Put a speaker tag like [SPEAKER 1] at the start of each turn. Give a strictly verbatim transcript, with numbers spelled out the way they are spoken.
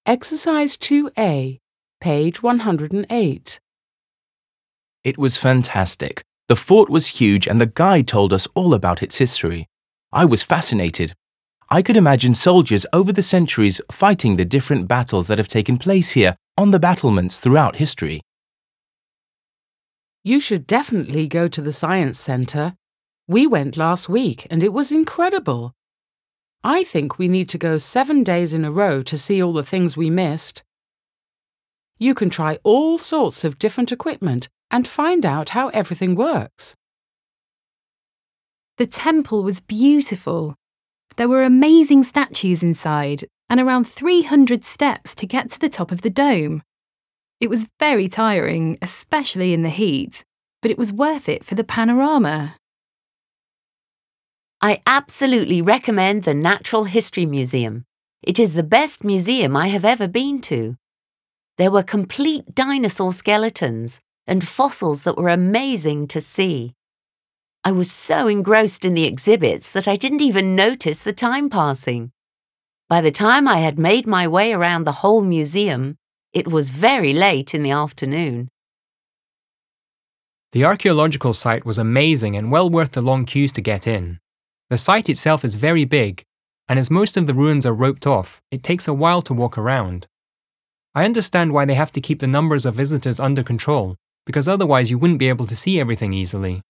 [SPEAKER 1] Exercise two A, page one hundred eight.
[SPEAKER 2] It was fantastic. The fort was huge and the guide told us all about its history. I was fascinated. I could imagine soldiers over the centuries fighting the different battles that have taken place here on the battlements throughout history.
[SPEAKER 1] You should definitely go to the Science Centre. We went last week and it was incredible. I think we need to go seven days in a row to see all the things we missed. You can try all sorts of different equipment and find out how everything works.
[SPEAKER 3] The temple was beautiful. There were amazing statues inside and around three hundred steps to get to the top of the dome. It was very tiring, especially in the heat, but it was worth it for the panorama.
[SPEAKER 4] I absolutely recommend the Natural History Museum. It is the best museum I have ever been to. There were complete dinosaur skeletons and fossils that were amazing to see. I was so engrossed in the exhibits that I didn't even notice the time passing. By the time I had made my way around the whole museum, it was very late in the afternoon.
[SPEAKER 5] The archaeological site was amazing and well worth the long queues to get in. The site itself is very big, and as most of the ruins are roped off, it takes a while to walk around. I understand why they have to keep the numbers of visitors under control, because otherwise you wouldn't be able to see everything easily.